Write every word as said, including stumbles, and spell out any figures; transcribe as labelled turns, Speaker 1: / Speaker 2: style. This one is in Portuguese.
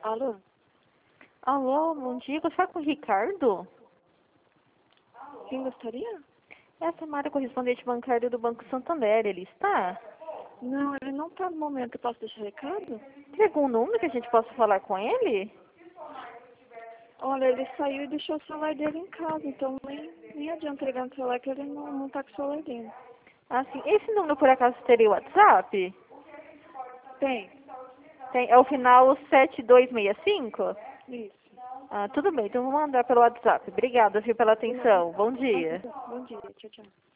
Speaker 1: Alô?
Speaker 2: Alô, bom dia. Você fala com o Ricardo?
Speaker 1: Quem gostaria?
Speaker 2: É a Samara, correspondente bancário do Banco Santander. Ele está?
Speaker 1: Não, ele não tá no momento. Eu posso deixar recado?
Speaker 2: Tem algum número que a gente possa falar com ele?
Speaker 1: Olha, ele saiu e deixou o celular dele em casa, então nem, nem adianta ligar no celular que ele não, não tá com o celular dele.
Speaker 2: Ah, sim. Esse número, por acaso, teria WhatsApp?
Speaker 1: Tem.
Speaker 2: Tem. É o final sete dois seis cinco?
Speaker 1: Isso.
Speaker 2: Ah, tudo bem. Então, vou mandar pelo WhatsApp. Obrigada, viu, pela
Speaker 1: De nada.
Speaker 2: atenção. Bom dia.
Speaker 1: Bom dia. Tchau, tchau.